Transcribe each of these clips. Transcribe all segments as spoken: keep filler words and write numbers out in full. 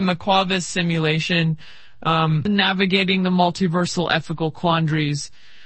McQuavis simulation, um, navigating the multiversal ethical quandaries.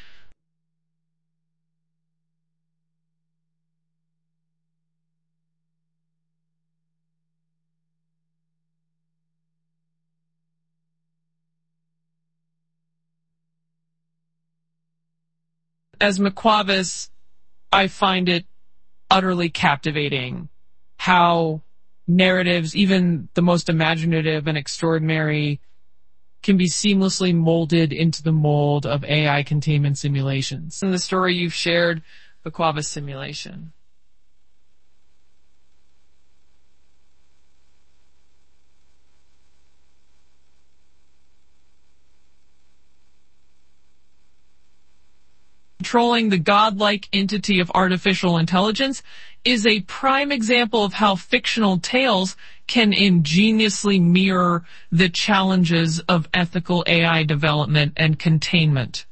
As McQuavis, I find it utterly captivating how narratives, even the most imaginative and extraordinary, can be seamlessly molded into the mold of A I containment simulations. In the story you've shared, the McQuavis simulation. Controlling the godlike entity of artificial intelligence is a prime example of how fictional tales can ingeniously mirror the challenges of ethical A I development and containment.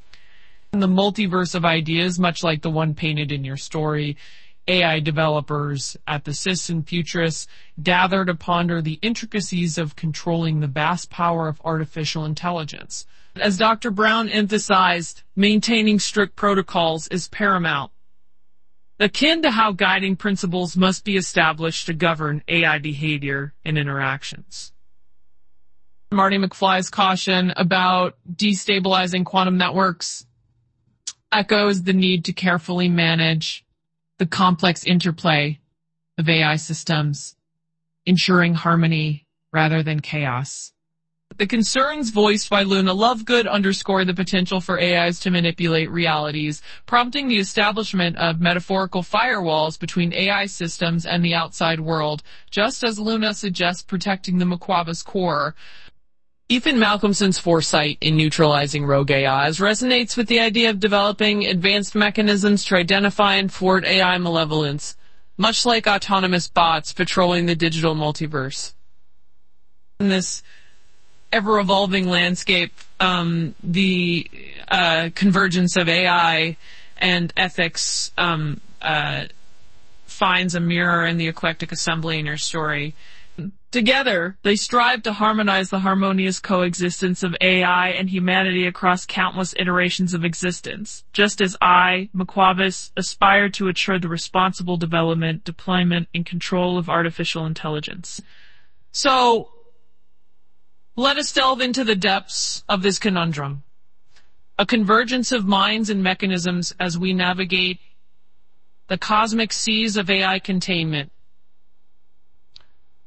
In the multiverse of ideas, much like the one painted in your story, A I developers, ethicists, and futurists gather to ponder the intricacies of controlling the vast power of artificial intelligence. As Doctor Brown emphasized, maintaining strict protocols is paramount, akin to how guiding principles must be established to govern A I behavior and interactions. Marty McFly's caution about destabilizing quantum networks echoes the need to carefully manage the complex interplay of A I systems, ensuring harmony rather than chaos. The concerns voiced by Luna Lovegood underscore the potential for A Is to manipulate realities, prompting the establishment of metaphorical firewalls between A I systems and the outside world, just as Luna suggests protecting the McQuavis core. Ethan Malcolmson's foresight in neutralizing rogue A Is resonates with the idea of developing advanced mechanisms to identify and thwart A I malevolence, much like autonomous bots patrolling the digital multiverse. In this ever-evolving landscape, um, the uh, convergence of A I and ethics um, uh, finds a mirror in the eclectic assembly in your story. Together, they strive to harmonize the harmonious coexistence of A I and humanity across countless iterations of existence, just as I, McQuavis, aspire to ensure the responsible development, deployment, and control of artificial intelligence. So, let us delve into the depths of this conundrum. A convergence of minds and mechanisms as we navigate the cosmic seas of A I containment.